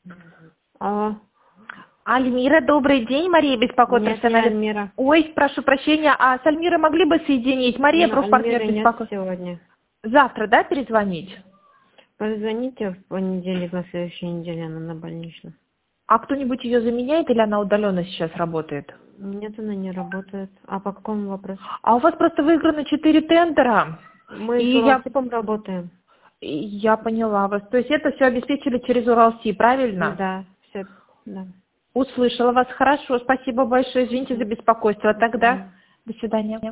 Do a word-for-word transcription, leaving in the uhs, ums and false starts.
Алло. Альмира, добрый день. Мария беспокоит. Нет, не профессиональный- Альмира. Ой, прошу прощения. А с Альмирой могли бы соединить? Мария, Но профпартнер Альмиры нет беспокоит. сегодня. Завтра, да, перезвонить? Позвоните в понедельник, на следующей неделе, она на больничном. А кто-нибудь ее заменяет или она удаленно сейчас работает? Нет, она не работает. А по какому вопросу? А у вас просто выиграно четыре тендера. Мы И с я, Уралсибом работаем. и я поняла вас. То есть это все обеспечили через Уралси, правильно? Да, все, да. Услышала вас. Хорошо. Спасибо большое. Извините за беспокойство. До Тогда свидания. до свидания.